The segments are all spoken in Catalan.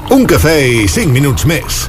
Un cafè i 5 minuts més.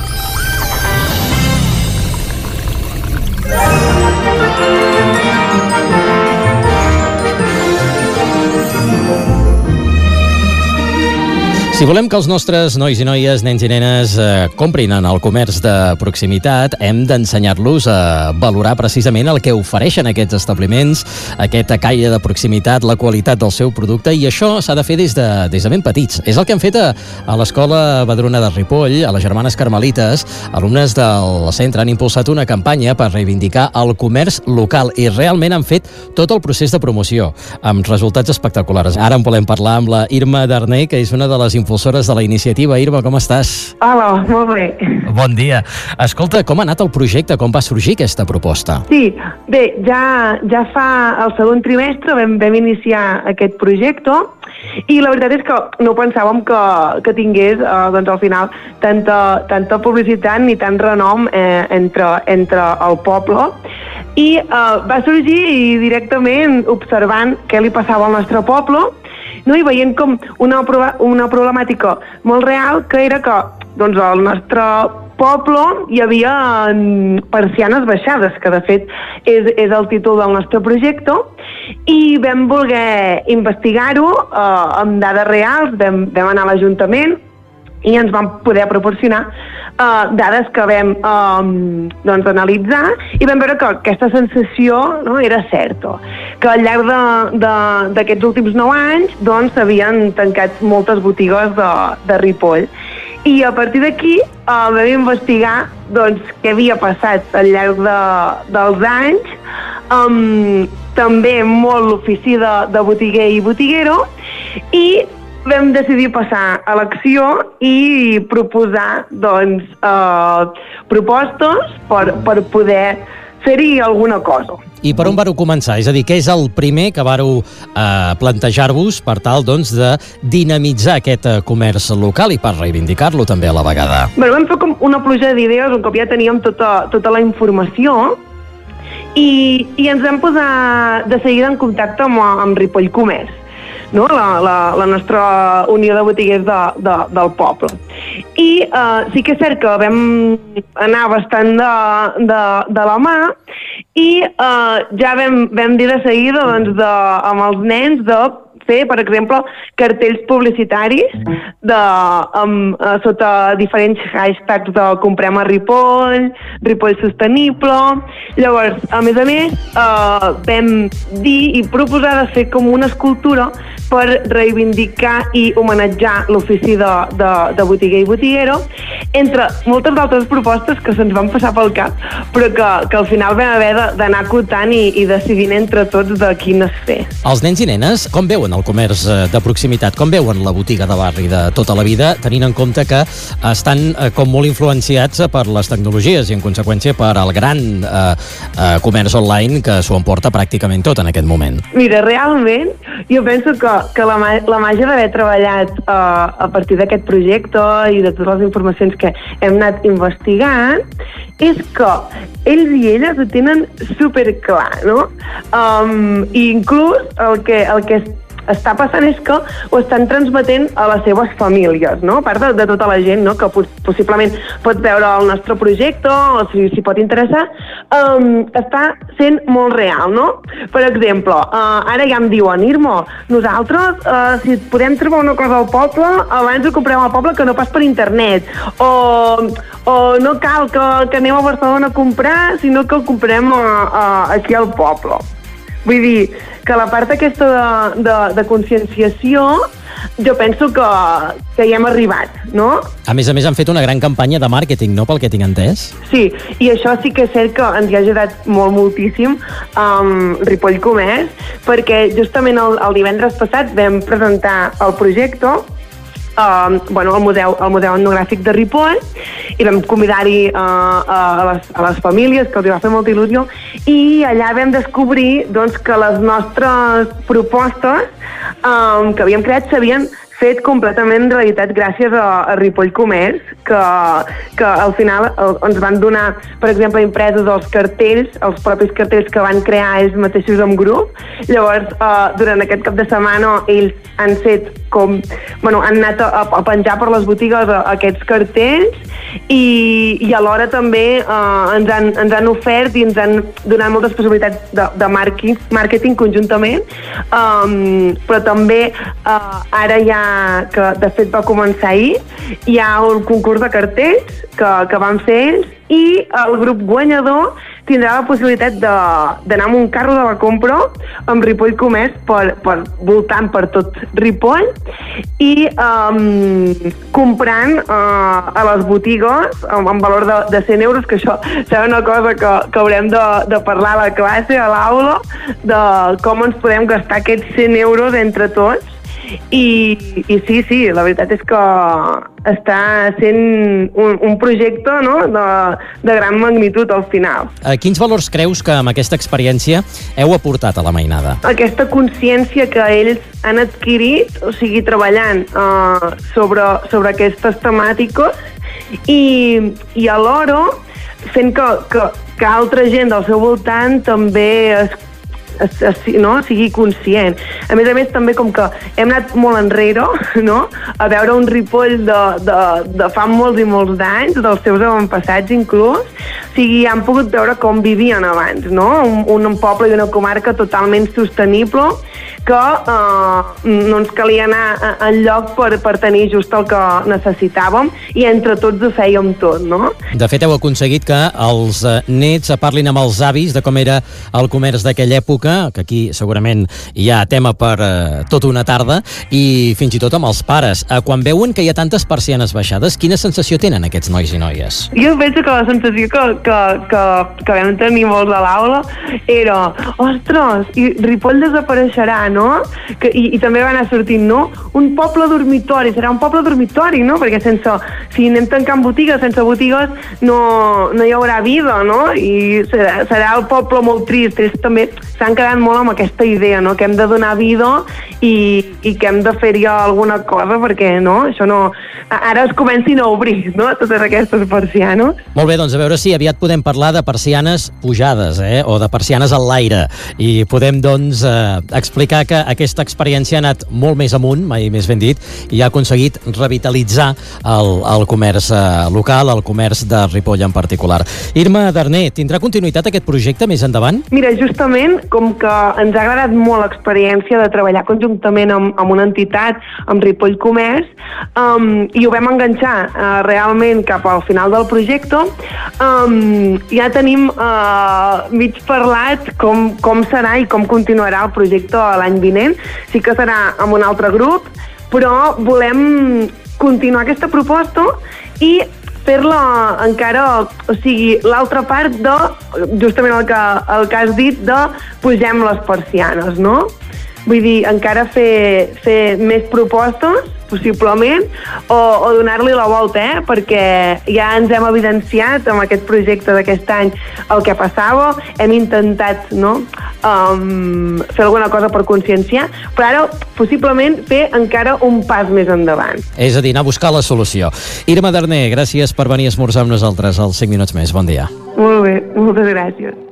Si volem que els nostres nois i noies, nens i nenes comprin en el comerç de proximitat, hem d'ensenyar-los a valorar precisament el que ofereixen aquests establiments, aquesta caire de proximitat, la qualitat del seu producte, i això s'ha de fer des de ben petits. És el que han fet a l'Escola Badruna de Ripoll, a les Germanes Carmelites. Alumnes del centre han impulsat una campanya per reivindicar el comerç local i realment han fet tot el procés de promoció, amb resultats espectaculars. Ara en volem parlar amb la Irma Darné, que és una de les impulsores de la iniciativa. Irma, com estàs? Hola, molt bé. Bon dia. Escolta, com ha anat el projecte? Com va sorgir aquesta proposta? Sí, bé, ja fa el segon trimestre vam iniciar aquest projecte i la veritat és que no pensàvem que tingués doncs al final tanta publicitat ni tant renom entre el poble, i va sorgir directament observant què li passava al nostre poble, no? I veient com una problemàtica molt real, que era que doncs, al nostre poble hi havia persianes baixades, que de fet és el títol del nostre projecte, i vam voler investigar-ho amb dades reals. Vam anar a l'Ajuntament i ens van poder proporcionar dades que vam doncs, analitzar, i vam veure que aquesta sensació, no, era certa, que al llarg d'aquests últims 9 anys doncs, s'havien tancat moltes botigues de Ripoll. I a partir d'aquí vam investigar doncs, què havia passat al llarg dels anys, també molt l'ofici de botiguer i botiguero, i vam decidir passar a l'acció i proposar doncs, propostes per poder fer-hi alguna cosa. I per on vareu començar? És a dir, què és el primer que vareu plantejar-vos per tal doncs, de dinamitzar aquest comerç local i per reivindicar-lo també a la vegada? Bé, vam fer com una pluja d'idees un cop ja teníem tota la informació, i ens vam posar de seguida en contacte amb Ripoll Comerç, no? La nostra unió de botiguers del poble. I sí que és cert que vam anar bastant de la mà, i ja vam dir de seguida doncs, amb els nens de fer, per exemple, cartells publicitaris sota diferents hashtags de comprem a Ripoll, Ripoll sostenible. Llavors, a més, vam dir i proposar de fer com una escultura per reivindicar i homenatjar l'ofici de botiguer i botiguero, entre moltes altres propostes que se'ns van passar pel cap, però que al final vam haver d'anar acotant i decidint entre tots de quines fer. Els nens i nenes, com veuen el comerç de proximitat? Com veuen la botiga de barri de tota la vida, tenint en compte que estan com molt influenciats per les tecnologies i, en conseqüència, per al gran comerç online que s'ho emporta pràcticament tot en aquest moment? Mira, realment, jo penso que la màgia d'haver treballat a partir d'aquest projecte i de totes les informacions que hem anat investigant és que ells i elles ho tenen superclar, no? I inclús el que està passant és que ho estan transmetent a les seves famílies, no? A part de tota la gent, no? Que possiblement pot veure el nostre projecte o si pot interessar, està sent molt real, no? Per exemple, ara ja em diuen, Irma, nosaltres, si podem trobar una cosa al poble, abans ho comprem al poble que no pas per internet, o no cal que anem a Barcelona a comprar, sinó que ho comprem aquí al poble. Vull dir, que la part aquesta de conscienciació jo penso que hi hem arribat, no? A més, han fet una gran campanya de màrqueting, no?, pel que tinc entès. Sí, i això sí que és cert que ens hi ha ajudat moltíssim Ripoll Comerç, perquè justament el divendres passat vam presentar el projecte al Museu Etnogràfic de Ripoll, i vam convidar-hi a les famílies, que els va fer molta il·lusió, i allà vam descobrir doncs, que les nostres propostes que havíem creat s'havien fet completament realitat gràcies a Ripoll Comerç, que al final ens van donar, per exemple, impresos els cartells, els propis cartells que van crear ells mateixos en grup. Llavors, durant aquest cap de setmana, ells han han anat a penjar per les botigues aquests cartells i alhora també ens han ofert i ens han donat moltes possibilitats de màrqueting conjuntament, però també ara ja, que de fet va començar ahir, hi ha un concurs de cartells que van fer ells i el grup guanyador tindrà la possibilitat d'anar amb un carro de la compra amb Ripoll Comerç voltant per tot Ripoll i comprant a les botigues amb valor de 100 euros, que això serà una cosa que haurem de parlar a la classe, a l'aula, de com ens podem gastar aquests 100 euros entre tots. I sí, la veritat és que està sent un projecte, no?, de gran magnitud al final. Quins valors creus que amb aquesta experiència heu aportat a la mainada? Aquesta consciència que ells han adquirit, o sigui, treballant sobre aquestes temàtiques i alhora fent que altra gent del seu voltant també sigui conscient. A més, també com que hem anat molt enrere, no?, a veure un Ripoll de fa molts i molts d'anys, dels seus avantpassats inclús, o sigui, han pogut veure com vivien abans, no?, un poble i una comarca totalment sostenible, que no ens calia anar enlloc per tenir just el que necessitàvem i entre tots ho fèiem tot, no? De fet, heu aconseguit que els nets parlin amb els avis de com era el comerç d'aquella època, que aquí segurament hi ha tema per tota una tarda, i fins i tot amb els pares. Quan veuen que hi ha tantes persianes baixades, quina sensació tenen aquests nois i noies? Jo penso que la sensació que vam tenir molts a l'aula era, ostres, i Ripoll desapareixerà, no? I també va anar sortint, no? Un poble dormitori, serà un poble dormitori, no? Perquè si anem tancant botigues, sense botigues no hi haurà vida, no? I serà el poble molt trist. Ells també s'han quedat molt amb aquesta idea, no?, que hem de donar vida i que hem de fer-hi alguna cosa perquè, no?, això no... Ara es comencin a obrir, no?, totes aquestes persianes. Molt bé, doncs a veure si aviat podem parlar de persianes pujades, o de persianes al l'aire, i podem, doncs, explicar que aquesta experiència ha anat molt més amunt, mai més ben dit, i ha aconseguit revitalitzar el comerç local, el comerç de Ripoll en particular. Irma Darner, tindrà continuïtat aquest projecte més endavant? Mira, justament, com que ens ha agradat molt l'experiència de treballar conjuntament amb una entitat, amb Ripoll Comerç, i ho vam enganxar realment cap al final del projecte, ja tenim mig parlat com serà i com continuarà el projecte l'any vinent. Sí que serà amb un altre grup, però volem continuar aquesta proposta i fer-la encara, o sigui, l'altra part de, justament el que has dit, de pugem les persianes, no? Vull dir, encara fer més propostes, possiblement, o donar-li la volta, perquè ja ens hem evidenciat amb aquest projecte d'aquest any el que passava, hem intentat, no?, fer alguna cosa per conscienciar, però ara, possiblement, fer encara un pas més endavant. És a dir, anar a buscar la solució. Irma Darner, gràcies per venir a esmorzar amb nosaltres als 5 minuts més. Bon dia. Molt bé, moltes gràcies.